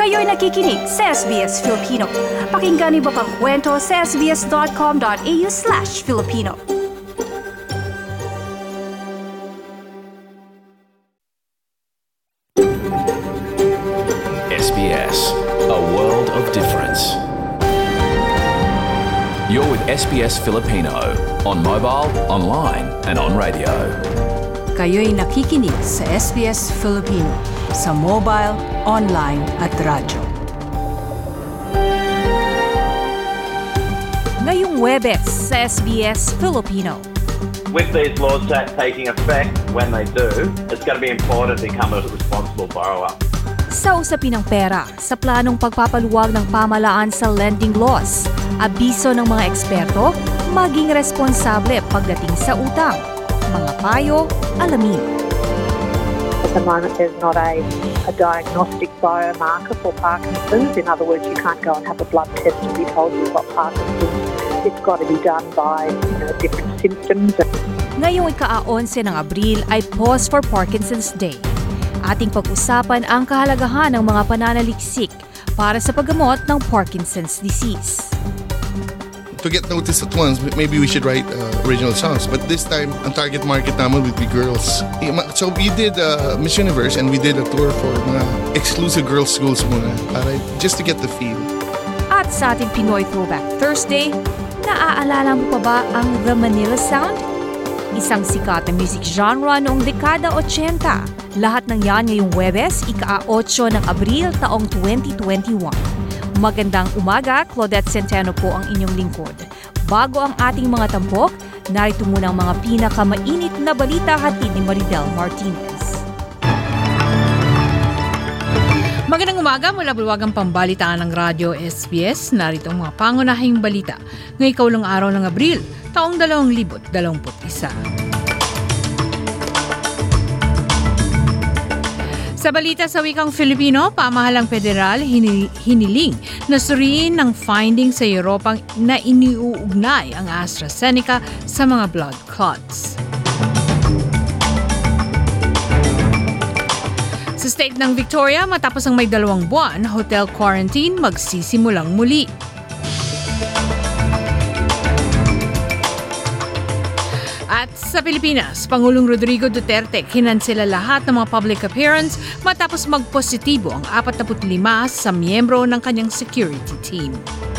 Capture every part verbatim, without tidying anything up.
Kayo'y nakikinig sa S B S Filipino. Pakinggan niyo pa ang kwento sa sbs.com.au slash Filipino. S B S, a world of difference. You're with S B S Filipino on mobile, online and on radio. Kayo'y nakikinig sa S B S Filipino sa mobile, online at radyo. Ngayong Huwebes sa S B S Filipino. With these laws taking effect, when they do, it's going to be important to become a responsible borrower. Sa usapin ng pera, sa planong pagpapaluwag ng pamahalaan sa lending laws, abiso ng mga eksperto, maging responsable pagdating sa utang. Mga payo, alamin. At the moment, there's not a, a diagnostic biomarker for Parkinson's. In other words, you can't go and have a blood test and be told you've got Parkinson's. It's got to be done by you know, different symptoms. Ngayong ika-eleven ng Abril ay Pause for Parkinson's Day. Ating pag-usapan ang kahalagahan ng mga pananaliksik para sa paggamot ng Parkinson's disease. To get noticed at once, maybe we should write uh, original songs. But this time, ang target market naman would be girls. So we did uh, Miss Universe and we did a tour for mga exclusive girls' schools muna para just to get the feel. At sa ating Pinoy Throwback Thursday, naaalala mo pa ba ang The Manila Sound? Isang sikat na music genre noong dekada eighty. Lahat ng yan ngayong Huwebes, ika-eight ng Abril taong twenty twenty-one. Magandang umaga, Claudette Centeno po ang inyong lingkod. Bago ang ating mga tampok, narito muna ang mga pinakamainit na balita hatid ni Maridel Martinez. Magandang umaga mula bulwagang pambalitaan ng Radyo S B S. Narito ang mga pangunahing balita ngayong ikaulong araw ng Abril, taong twenty twenty-one. Sa balita sa wikang Filipino, pamahalang federal hiniling na suriin ng findings sa Europang na iniuugnay ang AstraZeneca sa mga blood clots. Sa state ng Victoria, matapos ang may dalawang buwan, hotel quarantine magsisimulang muli. At sa Pilipinas, Pangulong Rodrigo Duterte kinansela lahat ng mga public appearance matapos magpositibo ang forty-five sa miyembro ng kanyang security team.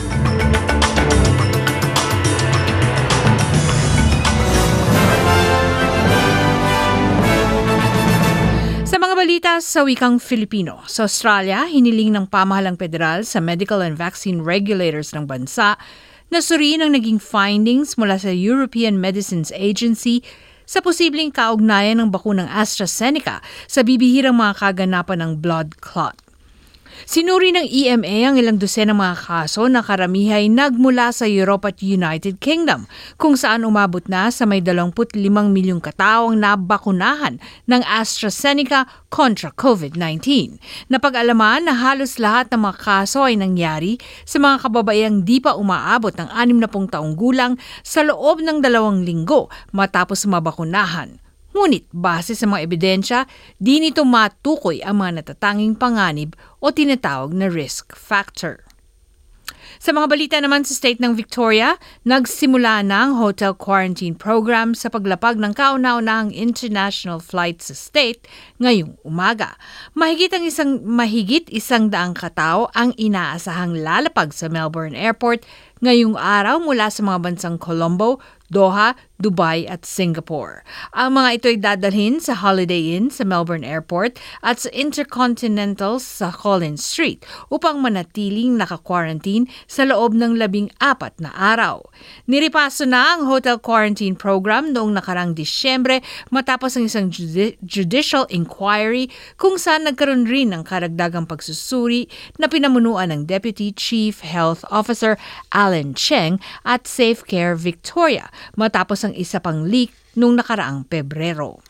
Sa mga balita sa wikang Filipino, sa Australia, hiniling ng pamahalang federal sa medical and vaccine regulators ng bansa na suriin ang naging findings mula sa European Medicines Agency sa posibleng kaugnayan ng bakunang AstraZeneca sa bibihirang mga kaganapan ng blood clot. Sinuri ng E M A ang ilang dosenang mga kaso na karamihay nagmula sa Europe at United Kingdom, kung saan umabot na sa may twenty-five milyong kataong nabakunahan ng AstraZeneca kontra COVID nineteen. Napag-alaman na halos lahat ng mga kaso ay nangyari sa mga kababaeng di pa umaabot ng sixty taong gulang sa loob ng dalawang linggo matapos mabakunahan. Ngunit base sa mga ebidensya, di nito matukoy ang mga natatanging panganib o tinatawag na risk factor. Sa mga balita naman sa state ng Victoria, nagsimula na ang hotel quarantine program sa paglapag ng kauna-unahang international flight sa state ngayong umaga. Mahigit ang isang mahigit isang daang katao ang inaasahang lalapag sa Melbourne Airport ngayong araw mula sa mga bansang Colombo, Doha, Dubai at Singapore. Ang mga ito'y dadalhin sa Holiday Inn sa Melbourne Airport at sa Intercontinental sa Collins Street upang manatiling naka-quarantine sa loob ng labing apat na araw. Niripaso na ang hotel quarantine program noong nakarang Disyembre matapos ang isang judi- judicial inquiry kung saan nagkaroon rin ng karagdagang pagsusuri na pinamunuan ng Deputy Chief Health Officer Alan Cheng at Safecare Victoria matapos ang isa pang leak noong nakaraang Pebrero.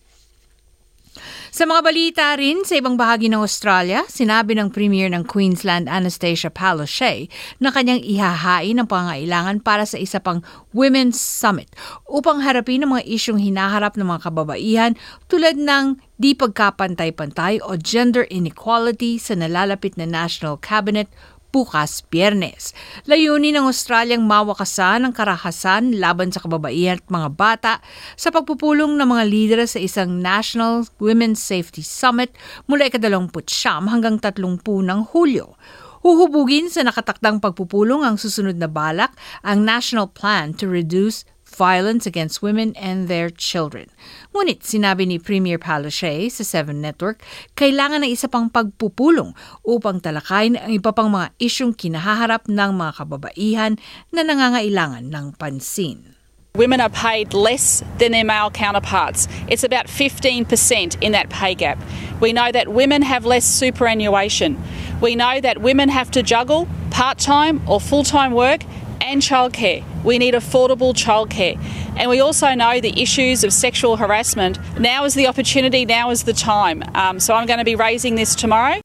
Sa mga balita rin sa ibang bahagi ng Australia, sinabi ng Premier ng Queensland Anastasia Palaszczuk na kanyang ihahain ang pangailangan para sa isa pang Women's Summit upang harapin ang mga isyong hinaharap ng mga kababaihan tulad ng di pagkapantay-pantay o gender inequality sa nalalapit na National Cabinet bukas Biyernes. Layunin ng Australiang mawakasan ang karahasan laban sa kababaihan at mga bata sa pagpupulong ng mga lider sa isang National Women's Safety Summit mula ikadalawamput siyam hanggang tatlumpu ng Hulyo. Huhubugin sa nakatakdang pagpupulong ang susunod na balak, ang National Plan to Reduce Violence Against Women and Their Children. Ngunit sinabi ni Premier Palaszczuk sa Seven Network, kailangan ng isa pang pagpupulong upang talakayin ang iba pang mga isyong kinahaharap ng mga kababaihan na nangangailangan ng pansin. Women are paid less than their male counterparts. It's about fifteen percent in that pay gap. We know that women have less superannuation. We know that women have to juggle part-time or full-time work and childcare. We need affordable childcare. And we also know the issues of sexual harassment. Now is the opportunity, now is the time. Um, so I'm going to be raising this tomorrow.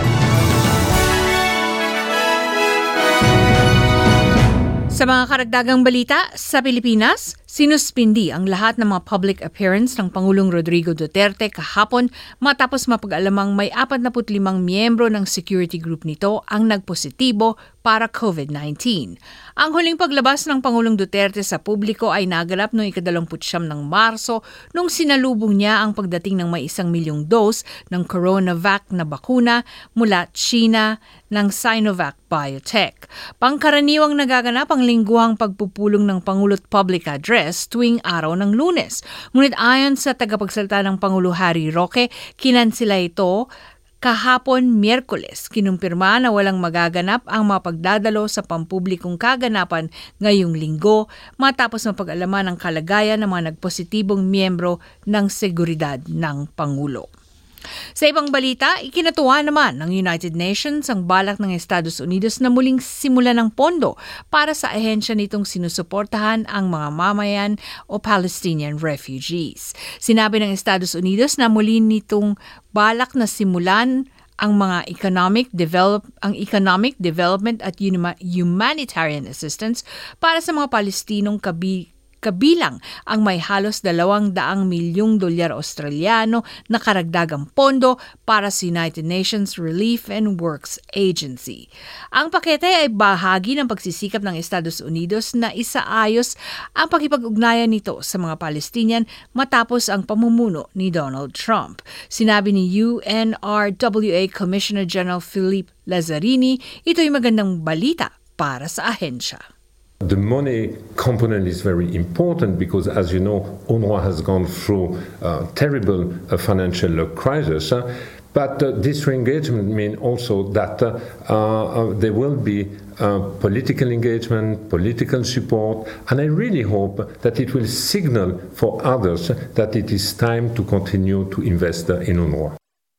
Sa mga karagdagang balita, sa Pilipinas, sinuspindi ang lahat ng mga public appearance ng Pangulong Rodrigo Duterte kahapon matapos mapag-alamang may apat na limang miyembro ng security group nito ang nagpositibo para COVID nineteen. Ang huling paglabas ng Pangulong Duterte sa publiko ay naganap noong ikadalawamput siyam ng Marso nung sinalubong niya ang pagdating ng may isang milyong dose ng Coronavac na bakuna mula China ng Sinovac Biotech. Pangkaraniwang nagaganap ang lingguhang pagpupulong ng Pangulo't public address tuwing araw ng Lunes. Ngunit ayon sa tagapagsalita ng Pangulo Harry Roque, kinansela ito kahapon Miyerkules. Kinumpirma na walang magaganap ang mga pagdadalo sa pampublikong kaganapan ngayong linggo matapos mapag-alaman ang kalagayan ng mga nagpositibong miyembro ng seguridad ng Pangulo. Sa ibang balita, ikinatuwa naman ng United Nations ang balak ng Estados Unidos na muling simulan ng pondo para sa ahensya nitong sinusuportahan ang mga mamayan o Palestinian refugees. Sinabi ng Estados Unidos na muli nitong balak na simulan ang mga economic develop ang economic development at humanitarian assistance para sa mga Palestinong kabi kabilang ang may halos dalawang daang milyong dolyar Australiano na karagdagang pondo para sa United Nations Relief and Works Agency. Ang pakete ay bahagi ng pagsisikap ng Estados Unidos na isaayos ang pakipag-ugnayan nito sa mga Palestinian matapos ang pamumuno ni Donald Trump. Sinabi ni U N R W A Commissioner General Philippe Lazzarini, ito'y magandang balita para sa ahensya. The money component is very important because, as you know, UNRWA has gone through a terrible uh, financial crisis. Uh, but uh, this re-engagement means also that uh, uh, there will be uh, political engagement, political support, and I really hope that it will signal for others that it is time to continue to invest uh, in UNRWA.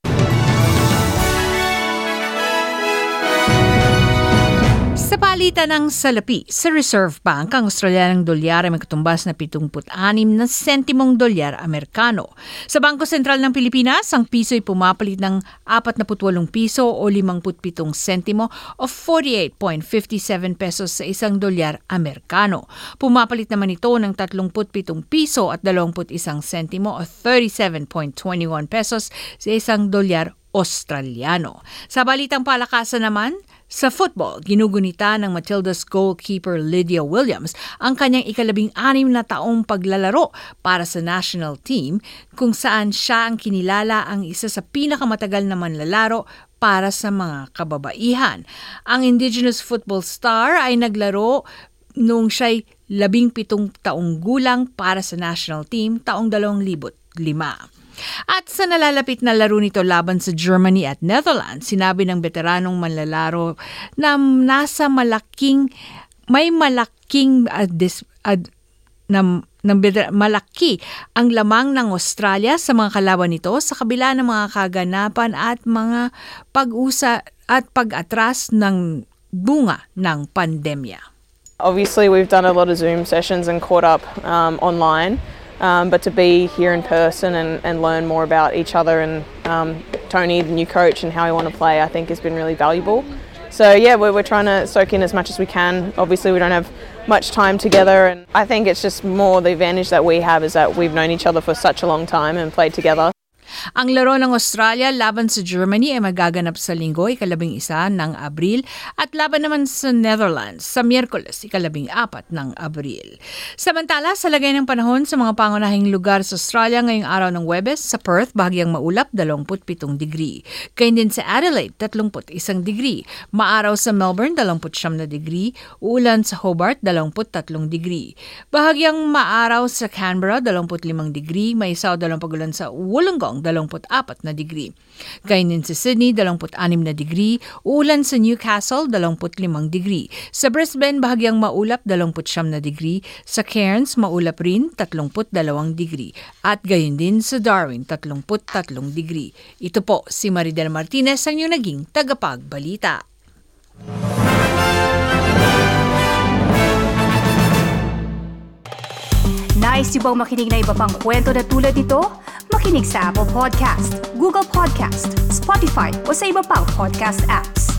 Sa palitan ng salapi, sa Reserve Bank, ang Australianong dolyar ay may katumbas na pitungput anim na sentimong dolyar Amerikano. Sa Bangko Sentral ng Pilipinas, ang piso ay pumapalit ng apat na putwalong piso o limangput pitong sentimo o forty-eight point five seven pesos sa isang dolyar Amerikano. Pumapalit naman ito ng tatlongput pitong piso at dalawamput isang sentimo o thirty-seven point two one pesos sa isang dolyar Australiano. Sa balitang palakasan naman, sa football, ginugunita ng Matildas goalkeeper Lydia Williams ang kanyang ikalabing anim na taong paglalaro para sa national team kung saan siya ang kinilala ang isa sa pinakamatagal na manlalaro para sa mga kababaihan. Ang Indigenous football star ay naglaro noong siya'y labing pitong taong gulang para sa national team taong dalawang libut lima. At sa nalalapit na laro nito laban sa Germany at Netherlands, sinabi ng veteranong manlalaro na nasa malaking, may malaking, uh, dis, uh, na, na, malaki ang lamang ng Australia sa mga kalaban nito sa kabila ng mga kaganapan at mga pag-usa at pag-atras ng bunga ng pandemya. Obviously, we've done a lot of Zoom sessions and caught up um, online. Um, but to be here in person and, and learn more about each other and um, Tony, the new coach, and how we want to play, I think has been really valuable. So yeah, we're, we're trying to soak in as much as we can. Obviously, we don't have much time together, and I think it's just more the advantage that we have is that we've known each other for such a long time and played together. Ang laro ng Australia laban sa Germany ay magaganap sa linggo, ikalabing isa ng Abril, at laban naman sa Netherlands sa Miyerkules, ikalabing apat ng Abril. Samantala, sa lagay ng panahon sa mga pangunahing lugar sa Australia ngayong araw ng Huwebes, sa Perth, bahagyang maulap, dalawamput pitong degree. Gayun din sa Adelaide, tatlumput isang degree. Maaraw sa Melbourne, dalawamput siyam na degree. Uulan sa Hobart, dalawamput tatlong degree. Bahagyang maaraw sa Canberra, dalawamput limang degree. May isaw dalawang pagulan sa Wollongong, dalawamput apat na degree. Gayun din sa Sydney, dalawamput anim na degree. Uulan sa Newcastle, dalawamput limang degree. Sa Brisbane, bahagyang maulap, dalawamput siyam na degree. Sa Cairns, maulap rin, tatlumput dalawang degree. At gayon din sa Darwin, tatlumput tatlong degree. Ito po si Maridel Martinez, ang inyong naging tagapagbalita. Nice yung bang makinig na iba pang kwento na tulad ito? Makinig sa Apple Podcast, Google Podcast, Spotify o sa iba pang podcast apps.